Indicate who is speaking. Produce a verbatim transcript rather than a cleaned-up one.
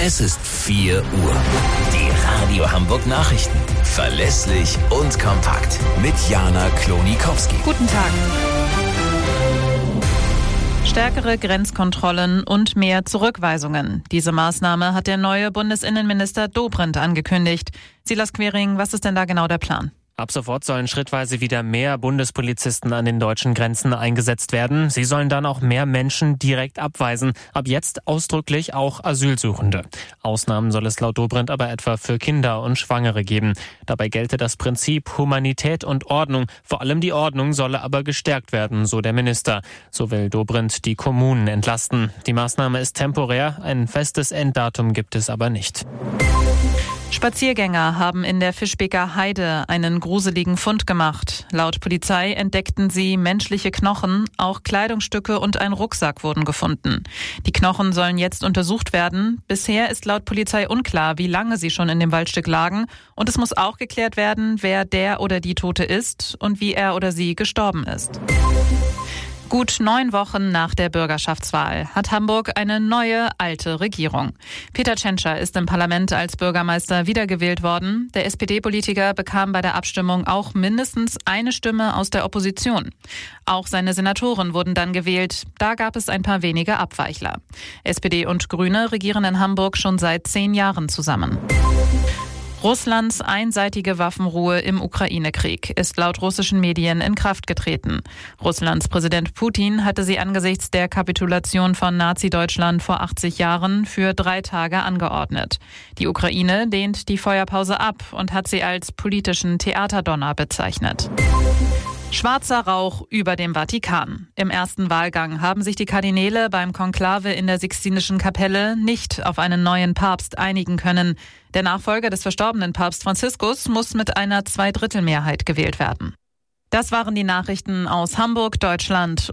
Speaker 1: Es ist vier Uhr. Die Radio Hamburg Nachrichten. Verlässlich und kompakt. Mit Jana Klonikowski.
Speaker 2: Guten Tag. Stärkere Grenzkontrollen und mehr Zurückweisungen. Diese Maßnahme hat der neue Bundesinnenminister Dobrindt angekündigt. Silas Quiring, was ist denn da genau der Plan?
Speaker 3: Ab sofort sollen schrittweise wieder mehr Bundespolizisten an den deutschen Grenzen eingesetzt werden. Sie sollen dann auch mehr Menschen direkt abweisen. Ab jetzt ausdrücklich auch Asylsuchende. Ausnahmen soll es laut Dobrindt aber etwa für Kinder und Schwangere geben. Dabei gelte das Prinzip Humanität und Ordnung. Vor allem die Ordnung solle aber gestärkt werden, so der Minister. So will Dobrindt die Kommunen entlasten. Die Maßnahme ist temporär. Ein festes Enddatum gibt es aber nicht.
Speaker 2: Spaziergänger haben in der Fischbeker Heide einen gruseligen Fund gemacht. Laut Polizei entdeckten sie menschliche Knochen, auch Kleidungsstücke und ein Rucksack wurden gefunden. Die Knochen sollen jetzt untersucht werden. Bisher ist laut Polizei unklar, wie lange sie schon in dem Waldstück lagen. Und es muss auch geklärt werden, wer der oder die Tote ist und wie er oder sie gestorben ist. Gut neun Wochen nach der Bürgerschaftswahl hat Hamburg eine neue, alte Regierung. Peter Tschentscher ist im Parlament als Bürgermeister wiedergewählt worden. Der S P D-Politiker bekam bei der Abstimmung auch mindestens eine Stimme aus der Opposition. Auch seine Senatoren wurden dann gewählt. Da gab es ein paar wenige Abweichler. S P D und Grüne regieren in Hamburg schon seit zehn Jahren zusammen. Russlands einseitige Waffenruhe im Ukraine-Krieg ist laut russischen Medien in Kraft getreten. Russlands Präsident Putin hatte sie angesichts der Kapitulation von Nazi-Deutschland vor achtzig Jahren für drei Tage angeordnet. Die Ukraine lehnt die Feuerpause ab und hat sie als politischen Theaterdonner bezeichnet. Schwarzer Rauch über dem Vatikan. Im ersten Wahlgang haben sich die Kardinäle beim Konklave in der Sixtinischen Kapelle nicht auf einen neuen Papst einigen können. Der Nachfolger des verstorbenen Papst Franziskus muss mit einer Zweidrittelmehrheit gewählt werden. Das waren die Nachrichten aus Hamburg, Deutschland